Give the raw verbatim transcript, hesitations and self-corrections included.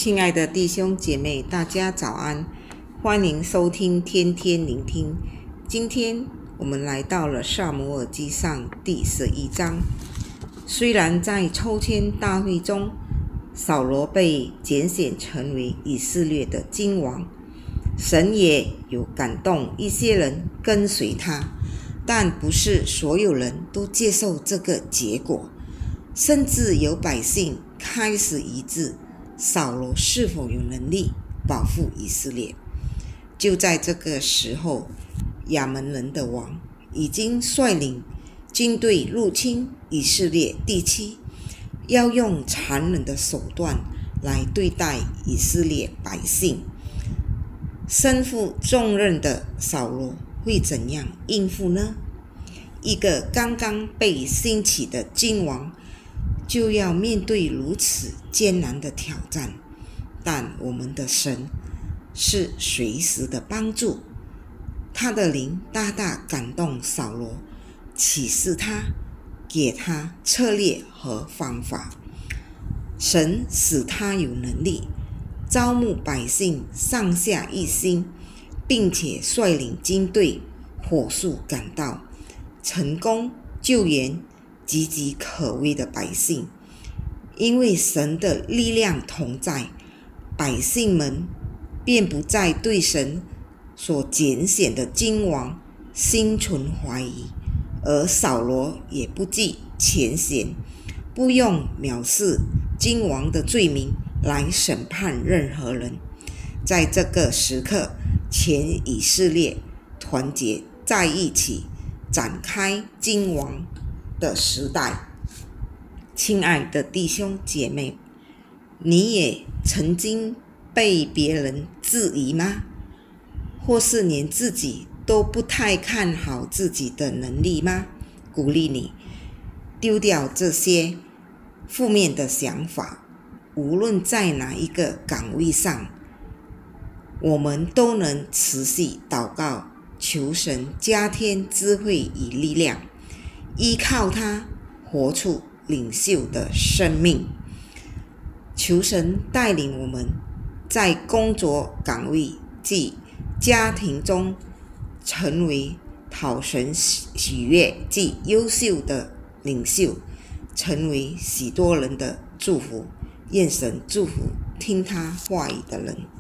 亲爱的弟兄姐妹，大家早安，欢迎收听天天聆听。今天我们来到了撒母耳记上第十一章。虽然在抽签大会中，扫罗被拣选成为以色列的君王，神也有感动一些人跟随他，但不是所有人都接受这个结果，甚至有百姓开始疑致扫罗是否有能力保护以色列。就在这个时候，亚扪人的王已经率领军队入侵以色列地区，要用残忍的手段来对待以色列百姓。身负重任的扫罗会怎样应付呢？一个刚刚被兴起的君王就要面对如此艰难的挑战，但我们的神是随时的帮助，他的灵大大感动扫罗，启示他，给他策略和方法。神使他有能力招募百姓上下一心，并且率领军队火速赶到，成功救援岌岌可危的百姓。因为神的力量同在，百姓们便不再对神所拣选的君王心存怀疑，而扫罗也不计前嫌，不用藐视君王的罪名来审判任何人。在这个时刻，全以色列团结在一起，展开君王的时代。亲爱的弟兄姐妹，你也曾经被别人质疑吗？或是连自己都不太看好自己的能力吗？鼓励你丢掉这些负面的想法，无论在哪一个岗位上，我们都能持续祷告，求神加添智慧与力量，依靠他活出领袖的生命。求神带领我们在工作岗位及家庭中成为讨神喜悦及优秀的领袖，成为许多人的祝福。愿神祝福听他话语的人。